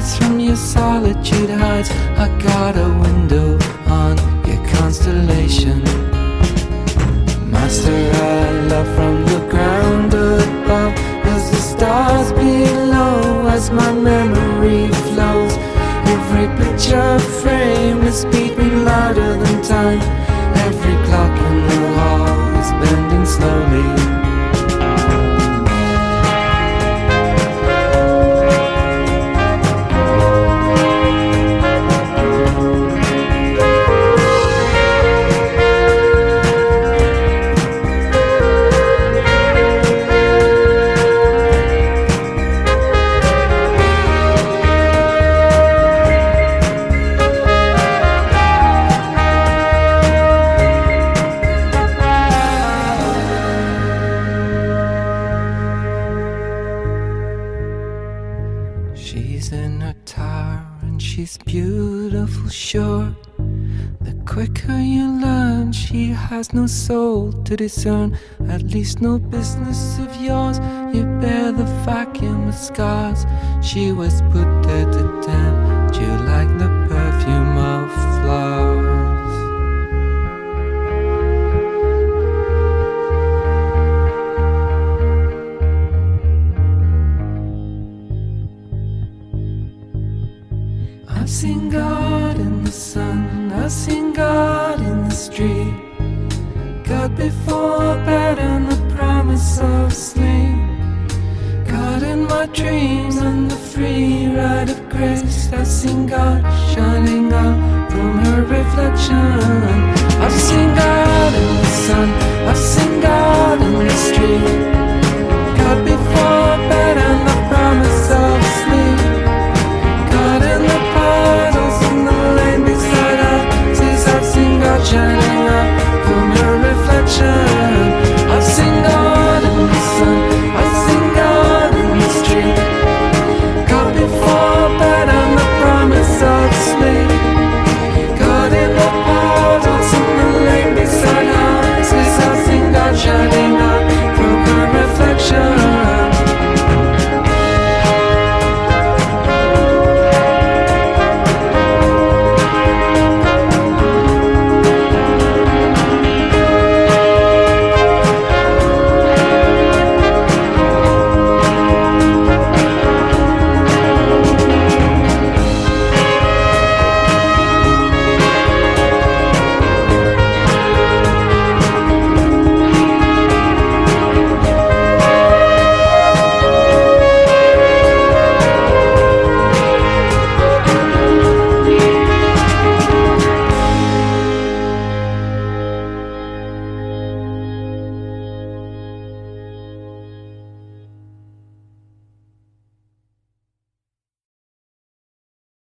face from your solitude hides. I got a window on your constellation. Master, I love from the ground above, as the stars below, as my memory flows. Every picture frame is beating louder than time. Every clock in the hall is bending slowly. She's in her tower and she's beautiful, sure. The quicker you learn, she has no soul to discern. At least no business of yours. You bear the vacuum with scars. She was put there to tempt you like the perfume of flowers. I've seen God in the sun, I've seen God in the street. God before bed and the promise of sleep. God in my dreams and the free ride of grace. I've seen God shining out from her reflection. I've seen God in the sun, I've seen God in the street.